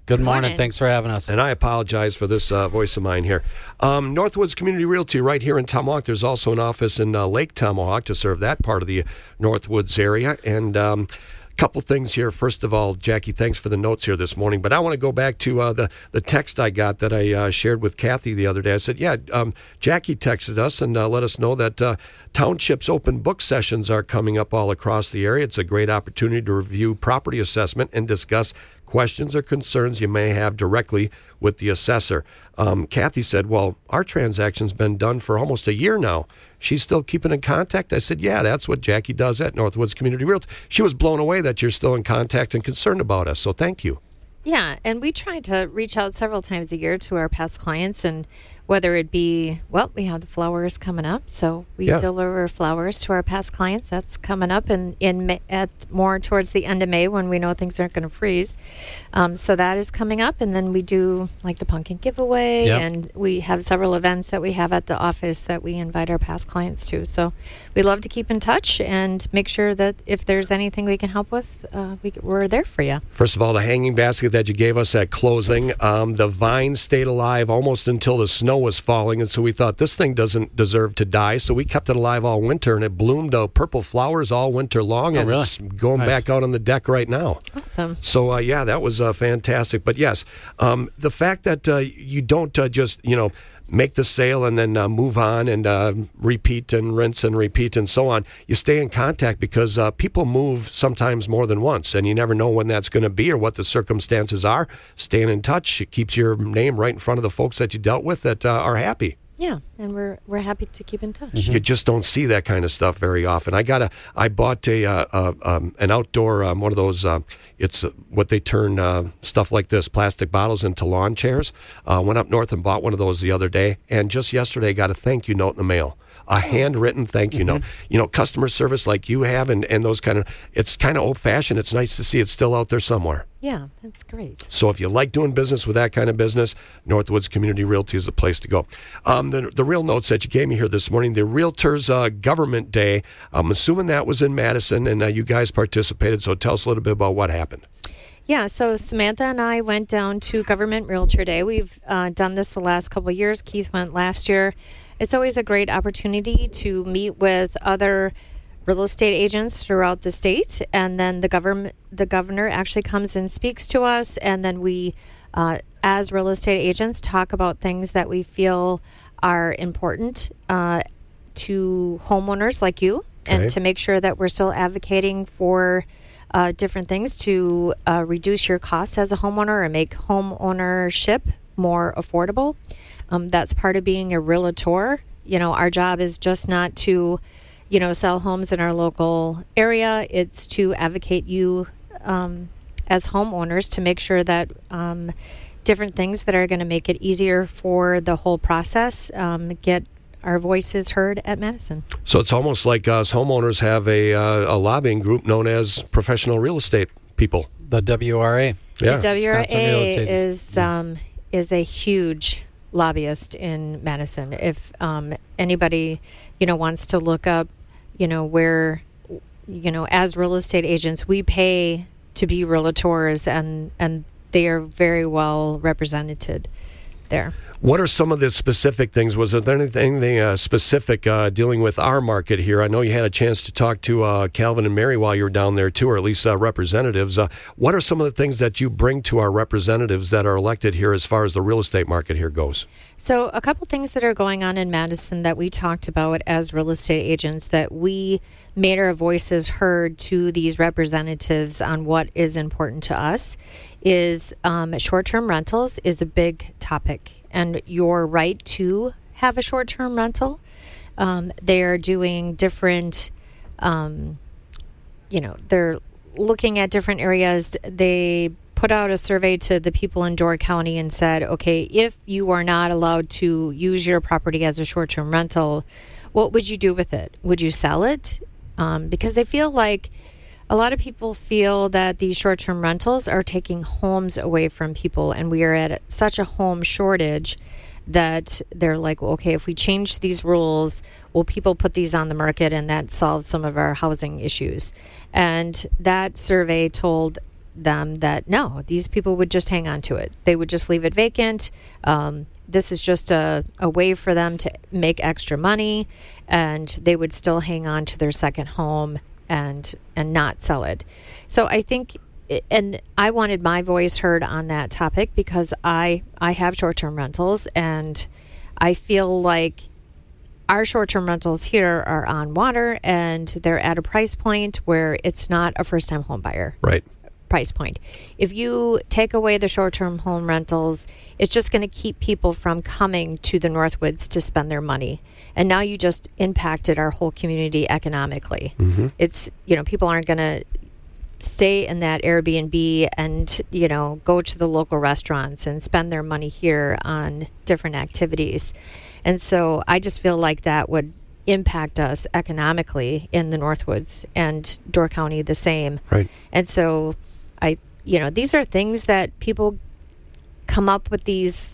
Good morning. Thanks for having us. And I apologize for this voice of mine here. Northwoods Community Realty right here in Tomahawk. There's also an office in Lake Tomahawk to serve that part of the Northwoods area. And couple things here. First of all, Jackie, thanks for the notes here this morning. But I want to go back to the text I got that I shared with Kathy the other day. I said, Jackie texted us and let us know that Township's open book sessions are coming up all across the area. It's a great opportunity to review property assessment and discuss questions or concerns you may have directly with the assessor. Kathy said, well, our transaction's been done for almost a year now. She's still keeping in contact? I said, yeah, that's what Jackie does at Northwoods Community Realty. She was blown away that you're still in contact and concerned about us, so thank you. Yeah, and we try to reach out several times a year to our past clients, and whether it be, we have the flowers coming up, so we deliver flowers to our past clients. That's coming up at more towards the end of May when we know things aren't going to freeze. So that is coming up, and then we do like the pumpkin giveaway, and we have several events that we have at the office that we invite our past clients to. So we love to keep in touch and make sure that if there's anything we can help with, we're there for you. First of all, the hanging basket that you gave us at closing, the vines stayed alive almost until the snow was falling, and so we thought this thing doesn't deserve to die, so we kept it alive all winter, and it bloomed purple flowers all winter long, and really? It's going back out on the deck right now. Awesome. So, that was fantastic. But yes, the fact that you don't just, make the sale and then move on and repeat and rinse and repeat and so on. You stay in contact because people move sometimes more than once, and you never know when that's going to be or what the circumstances are. Staying in touch, it keeps your name right in front of the folks that you dealt with that are happy. Yeah, and we're happy to keep in touch. You just don't see that kind of stuff very often. I bought an outdoor one of those. It's what they turn stuff like this, plastic bottles, into lawn chairs. Went up north and bought one of those the other day, and just yesterday got a thank you note in the mail. A handwritten thank you note. Customer service like you have and those kind of, it's kind of old-fashioned. It's nice to see it's still out there somewhere. Yeah, that's great. So if you like doing business with that kind of business, Northwoods Community Realty is the place to go. The real notes that you gave me here this morning, the Realtors Government Day, I'm assuming that was in Madison, and you guys participated, so tell us a little bit about what happened. Yeah, so Samantha and I went down to Government Realtor Day. We've done this the last couple of years. Keith went last year. It's always a great opportunity to meet with other real estate agents throughout the state, and then the governor actually comes and speaks to us, and then we, as real estate agents, talk about things that we feel are important to homeowners like you, and to make sure that we're still advocating for different things to reduce your costs as a homeowner and make home ownership more affordable. That's part of being a realtor. Our job is just not to, sell homes in our local area. It's to advocate you as homeowners to make sure that different things that are going to make it easier for the whole process get our voices heard at Madison. So it's almost like us homeowners have a lobbying group known as professional real estate people. The WRA. Yeah. The WRA is a huge lobbyist in Madison. If anybody wants to look up where as real estate agents we pay to be realtors, and they are very well represented there. What are some of the specific things? Was there anything specific dealing with our market here? I know you had a chance to talk to Calvin and Mary while you were down there too, or at least representatives. What are some of the things that you bring to our representatives that are elected here as far as the real estate market here goes? So a couple things that are going on in Madison that we talked about as real estate agents, that we made our voices heard to these representatives on what is important to us, is short-term rentals is a big topic, and your right to have a short-term rental. They are doing different, they're looking at different areas. They put out a survey to the people in Door County and said, okay, if you are not allowed to use your property as a short-term rental, what would you do with it? Would you sell it? Because they feel like a lot of people feel that these short-term rentals are taking homes away from people, and we are at such a home shortage that they're like, well, okay, if we change these rules, will people put these on the market, and that solves some of our housing issues? And that survey told them that no, these people would just hang on to it. They would just leave it vacant. This is just a way for them to make extra money, and they would still hang on to their second home and not sell it. So I think, and I wanted my voice heard on that topic because I have short-term rentals, and I feel like our short-term rentals here are on water, and they're at a price point where it's not a first-time home buyer. Right. Price point. If you take away the short-term home rentals, it's just going to keep people from coming to the Northwoods to spend their money. And now you just impacted our whole community economically. It's, people aren't going to stay in that Airbnb and, go to the local restaurants and spend their money here on different activities. And so I just feel like that would impact us economically in the Northwoods, and Door County the same. Right. And so these are things that people come up with, these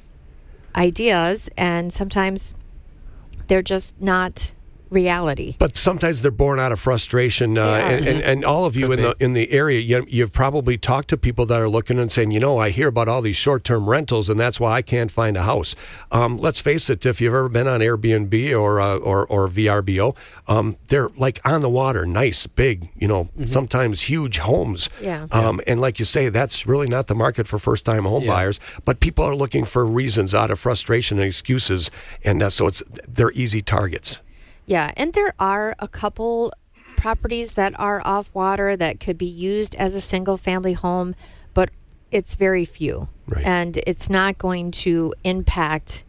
ideas, and sometimes they're just not reality. But sometimes they're born out of frustration, and all of you in the area, you've probably talked to people that are looking and saying, I hear about all these short-term rentals, and that's why I can't find a house. Let's face it, if you've ever been on Airbnb or VRBO, they're like on the water, nice, big, sometimes huge homes. Yeah. And like you say, that's really not the market for first-time home buyers. But people are looking for reasons out of frustration and excuses, and so they're easy targets. Yeah, and there are a couple properties that are off water that could be used as a single-family home, but it's very few. Right. And it's not going to impact,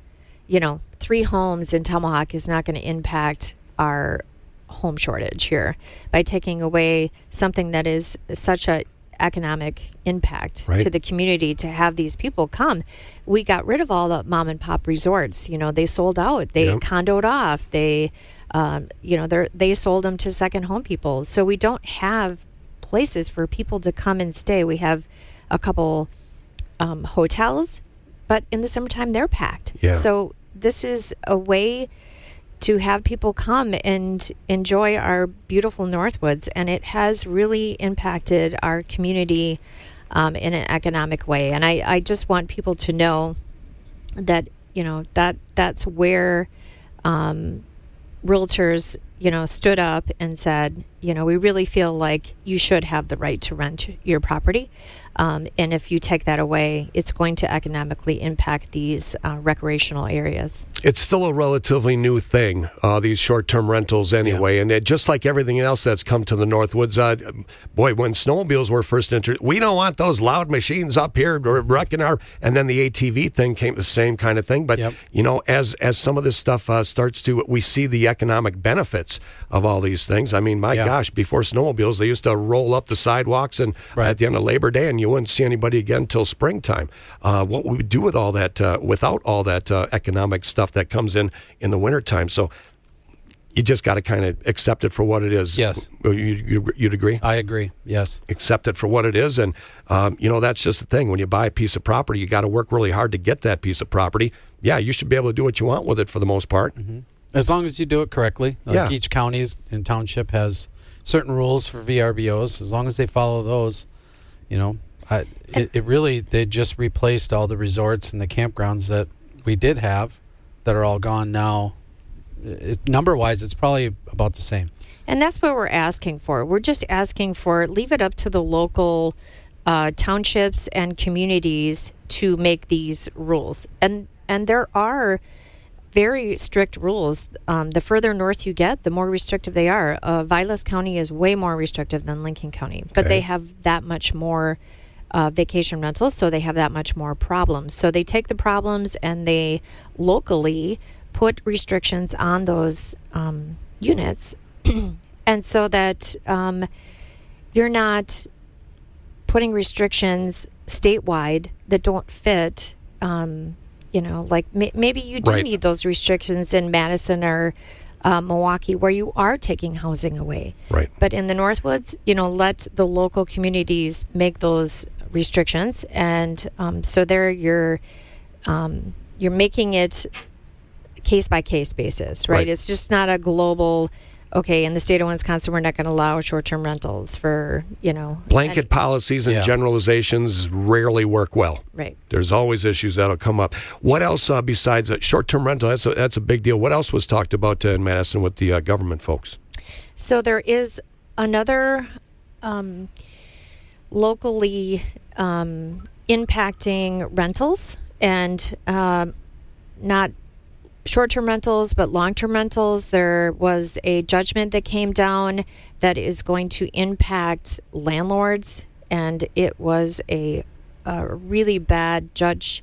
3 homes in Tomahawk is not going to impact our home shortage here by taking away something that is such a economic impact to the community to have these people come. We got rid of all the mom and pop resorts. They sold out. They condoed off. They they sold them to second home people. So we don't have places for people to come and stay. We have a couple hotels, but in the summertime they're packed. Yeah. So this is a way to have people come and enjoy our beautiful Northwoods, and it has really impacted our community in an economic way. And I just want people to know that that's where realtors stood up and said, we really feel like you should have the right to rent your property. And if you take that away, it's going to economically impact these recreational areas. It's still a relatively new thing, these short-term rentals anyway. And just like everything else that's come to the Northwoods, when snowmobiles were first introduced, we don't want those loud machines up here wrecking our... And then the ATV thing came, the same kind of thing. But, as some of this stuff starts to... We see the economic benefits of all these things. I mean, my gosh, before snowmobiles, they used to roll up the sidewalks and at the end of Labor Day, and you wouldn't see anybody again until springtime. What we would do with all that, without all that economic stuff that comes in the wintertime. So you just got to kind of accept it for what it is. Yes. You'd agree? I agree, yes. Accept it for what it is. And, that's just the thing. When you buy a piece of property, you got to work really hard to get that piece of property. Yeah, you should be able to do what you want with it for the most part. Mm-hmm. As long as you do it correctly. Each county and township has certain rules for VRBOs. As long as they follow those, they just replaced all the resorts and the campgrounds that we did have that are all gone now. Number-wise, it's probably about the same. And that's what we're asking for. We're just asking for, leave it up to the local townships and communities to make these rules. And there are very strict rules. The further north you get, the more restrictive they are. Vilas County is way more restrictive than Lincoln County, but they have that much more vacation rentals, so they have that much more problems. So they take the problems and they locally put restrictions on those units, and so that you're not putting restrictions statewide that don't fit. Maybe you do need those restrictions in Madison or Milwaukee, where you are taking housing away. Right. But in the Northwoods, let the local communities make those restrictions, and so there you're making it case by case basis, right? It's just not a global. okay, in the state of Wisconsin, we're not going to allow short-term rentals for, Blanket policies and Yeah. generalizations rarely work well. Right. There's always issues that'll come up. What else besides short-term rental? That's a big deal. What else was talked about in Madison with the government folks? So there is another locally impacting rentals, and not short-term rentals, but long-term rentals. There was a judgment that came down that is going to impact landlords, and it was a really bad judge.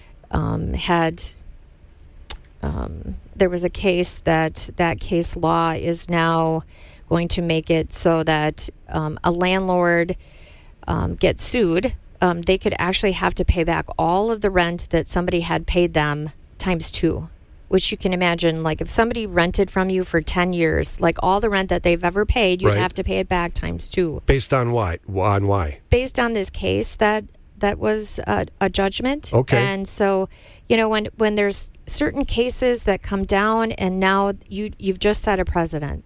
There was a case that case law is now going to make it so that a landlord gets sued. They could actually have to pay back all of the rent that somebody had paid them times 2, which you can imagine, like if somebody rented from you for 10 years, like all the rent that they've ever paid, you'd Right. have to pay it back times 2. Based on what? On why? Based on this case that was a judgment. Okay. And so, when there's certain cases that come down, and now you've just set a precedence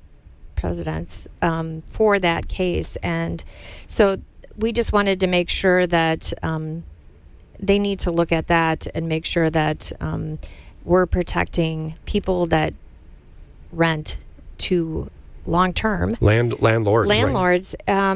for that case, and so we just wanted to make sure that they need to look at that and make sure that we're protecting people that rent to long-term Landlords. right. landlords.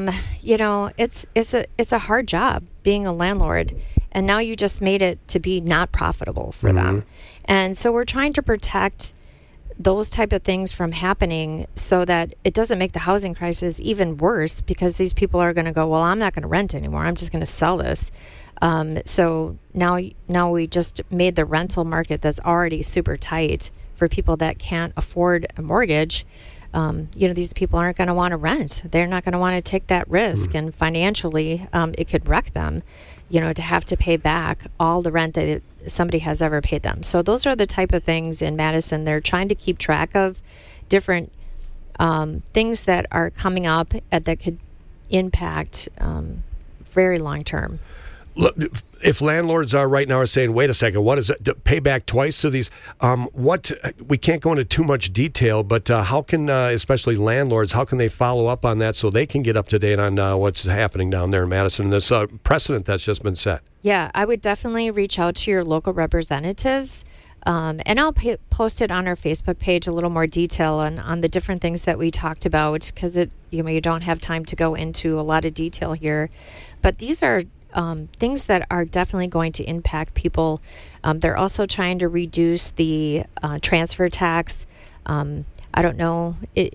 It's a hard job being a landlord, and now you just made it to be not profitable for them. And so we're trying to protect those type of things from happening so that it doesn't make the housing crisis even worse, because these people are going to go, well, I'm not going to rent anymore, I'm just going to sell this. So now we just made the rental market that's already super tight for people that can't afford a mortgage. These people aren't going to want to rent. They're not going to want to take that risk. And financially, it could wreck them, to have to pay back all the rent that somebody has ever paid them. So those are the type of things in Madison. They're trying to keep track of different things that are coming up that could impact very long term. Look, if landlords right now are saying, wait a second, what is it? Pay back twice to these? We can't go into too much detail, but how can, especially landlords, how can they follow up on that so they can get up to date on what's happening down there in Madison, this precedent that's just been set? Yeah, I would definitely reach out to your local representatives. And I'll post it on our Facebook page, a little more detail on the different things that we talked about, because you don't have time to go into a lot of detail here. But these are things that are definitely going to impact people. They're also trying to reduce the transfer tax. I don't know.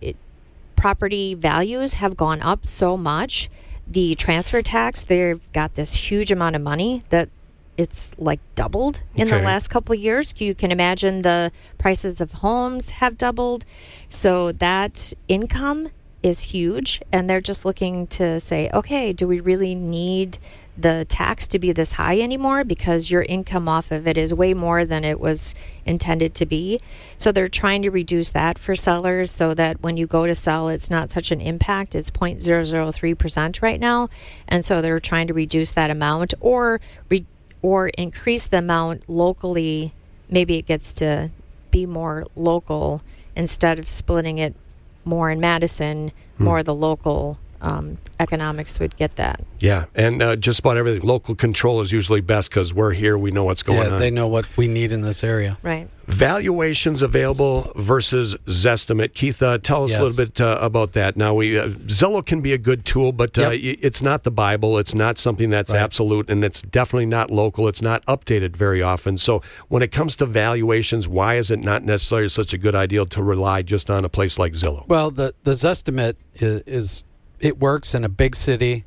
Property values have gone up so much. The transfer tax, they've got this huge amount of money that it's like doubled in the Okay. last couple of years. You can imagine the prices of homes have doubled. So that income is huge, and they're just looking to say, okay, do we really need the tax to be this high anymore, because your income off of it is way more than it was intended to be. So they're trying to reduce that for sellers so that when you go to sell, it's not such an impact. It's 0.003% right now, and so they're trying to reduce that amount or increase the amount locally. Maybe it gets to be more local instead of splitting it more in Madison. More the local economics would get that. Yeah, and just about everything. Local control is usually best because we're here, we know what's going on. They know what we need in this area. Right. Valuations available versus Zestimate. Keith, tell us Yes. a little bit about that. Now, Zillow can be a good tool, but Yep. it's not the Bible. It's not something that's Right. absolute, and it's definitely not local. It's not updated very often. So when it comes to valuations, why is it not necessarily such a good idea to rely just on a place like Zillow? Well, the Zestimate is it works in a big city,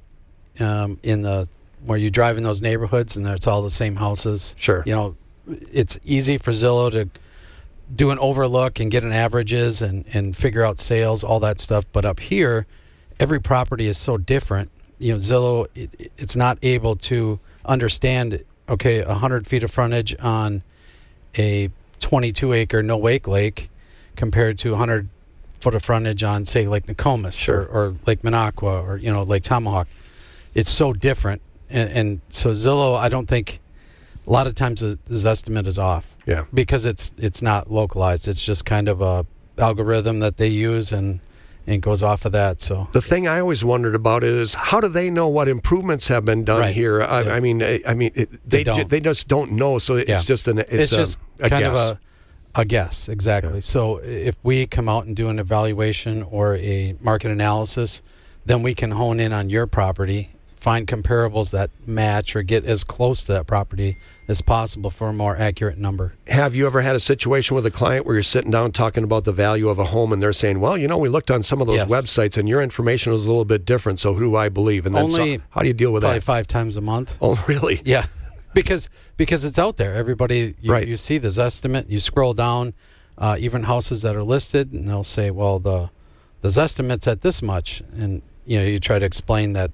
where you drive in those neighborhoods and it's all the same houses. Sure. It's easy for Zillow to do an overlook and get an averages and figure out sales, all that stuff. But up here, every property is so different. Zillow, it's not able to understand, okay, 100 feet of frontage on a 22-acre no-wake lake compared to 100 foot of frontage on, say, Lake Nokomis. Sure. or Lake Minocqua or, Lake Tomahawk. It's so different. And so Zillow, I don't think, a lot of times the estimate is off. Yeah. Because it's not localized. It's just kind of a algorithm that they use, and and it goes off of that. So the thing I always wondered about is how do they know what improvements have been done Right. here? Yeah. I mean, They don't. they just don't know. So it's Yeah. just a kind guess. of a guess, exactly. Yeah. So if we come out and do an evaluation or a market analysis, then we can hone in on your property, find comparables that match or get as close to that property as possible for a more accurate number. Have you ever had a situation with a client where you're sitting down talking about the value of a home and they're saying, well, we looked on some of those Yes. websites and your information was a little bit different, so who do I believe? And then Only how do you deal with Probably that? 5 times a month. Oh, really? Yeah, because it's out there. Everybody, Right. you see this estimate. You scroll down, even houses that are listed, and they'll say, "Well, the estimate's at this much," and you try to explain that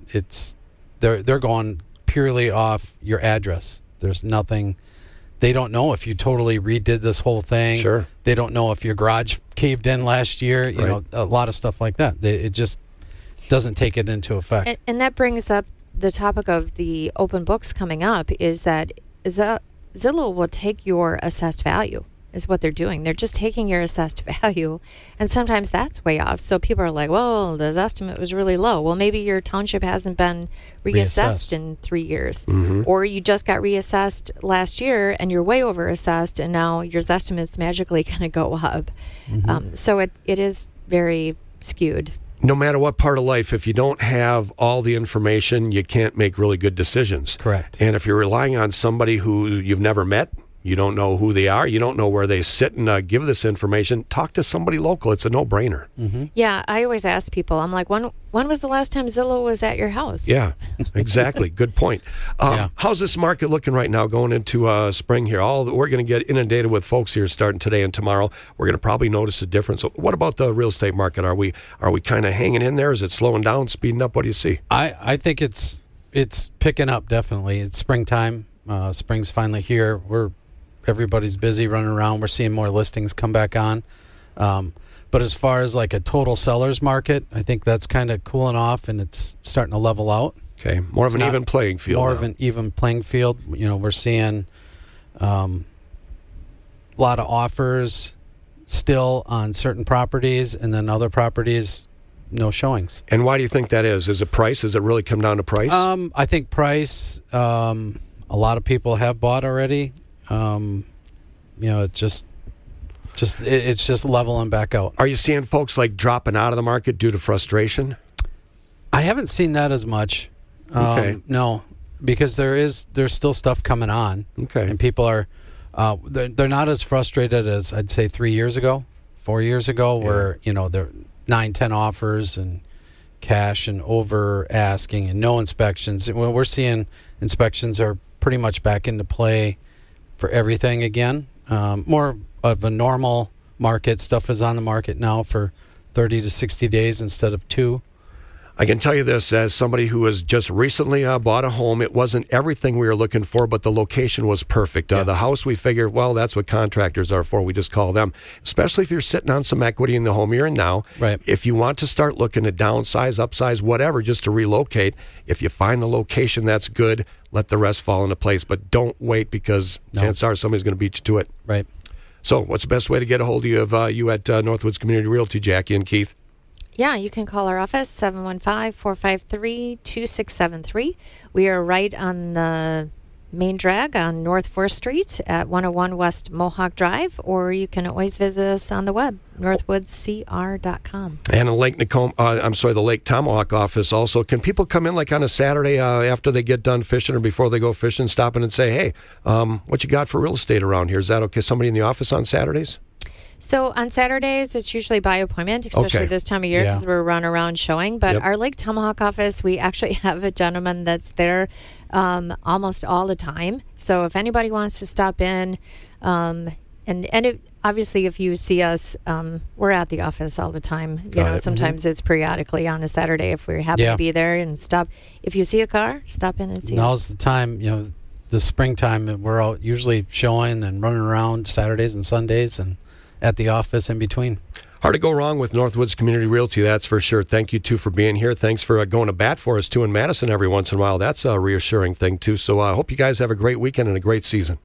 they're going purely off your address. There's nothing. They don't know if you totally redid this whole thing. Sure. They don't know if your garage caved in last year. You Right. know, a lot of stuff like that. It just doesn't take it into effect. And that brings up the topic of the open books coming up is that Zillow will take your assessed value is what they're doing. They're just taking your assessed value, and sometimes that's way off. So people are like, well, the estimate was really low. Well, maybe your township hasn't been reassessed in 3 years. Mm-hmm. Or you just got reassessed last year and you're way over assessed, and now your estimate's magically going to go up. So it is very skewed. No matter what part of life, if you don't have all the information, you can't make really good decisions. Correct. And if you're relying on somebody who you've never met, you don't know who they are, you don't know where they sit and give this information, talk to somebody local. It's a no-brainer. Yeah, I always ask people, I'm like, when was the last time Zillow was at your house? Yeah, exactly. Good point. Yeah. How's this market looking right now going into spring here? We're going to get inundated with folks here starting today and tomorrow. We're going to probably notice a difference. What about the real estate market? Are we kind of hanging in there? Is it slowing down, speeding up? What do you see? I think it's picking up, definitely. It's springtime. Spring's finally here. Everybody's busy running around. We're seeing more listings come back on. But as far as like a total seller's market, I think that's kind of cooling off and it's starting to level out. Okay, more of an even playing field. More now. of an even playing field. We're seeing a lot of offers still on certain properties, and then other properties, no showings. And why do you think that is? Is it price? Does it really come down to price? I think price. A lot of people have bought already. It's just leveling back out. Are you seeing folks like dropping out of the market due to frustration? I haven't seen that as much. Okay. No, because there's still stuff coming on. Okay. And people are they're not as frustrated as I'd say 3 years ago, 4 years ago, where there 9-10 offers and cash and over asking and no inspections. Well, we're seeing inspections are pretty much back into play for everything again. More of a normal market. Stuff is on the market now for 30 to 60 days instead of 2. I can tell you this, as somebody who has just recently bought a home, it wasn't everything we were looking for, but the location was perfect. The house, we figured, well, that's what contractors are for. We just call them. Especially if you're sitting on some equity in the home you're in now. Right. If you want to start looking to downsize, upsize, whatever, just to relocate, if you find the location that's good, let the rest fall into place. But don't wait, because chances are somebody's going to beat you to it. Right. So what's the best way to get a hold of you at Northwoods Community Realty, Jackie and Keith? Yeah, you can call our office, 715-453-2673. We are right on the main drag on North 4th Street at 101 West Mohawk Drive, or you can always visit us on the web, northwoodscr.com. And the the Lake Tomahawk office also. Can people come in like on a Saturday after they get done fishing or before they go fishing, stop in and say, hey, what you got for real estate around here? Is that okay? Somebody in the office on Saturdays? So on Saturdays, it's usually by appointment, especially this time of year because we're running around showing. But our Lake Tomahawk office, we actually have a gentleman that's there almost all the time. So if anybody wants to stop in, obviously if you see us, we're at the office all the time. Sometimes it's periodically on a Saturday if we happen to be there and stop. If you see a car, stop in and see us. Now's the time, the springtime, we're all usually showing and running around Saturdays and Sundays and at the office in between. Hard to go wrong with Northwoods Community Realty, that's for sure. Thank you, too, for being here. Thanks for going to bat for us, too, in Madison every once in a while. That's a reassuring thing, too. So I hope you guys have a great weekend and a great season.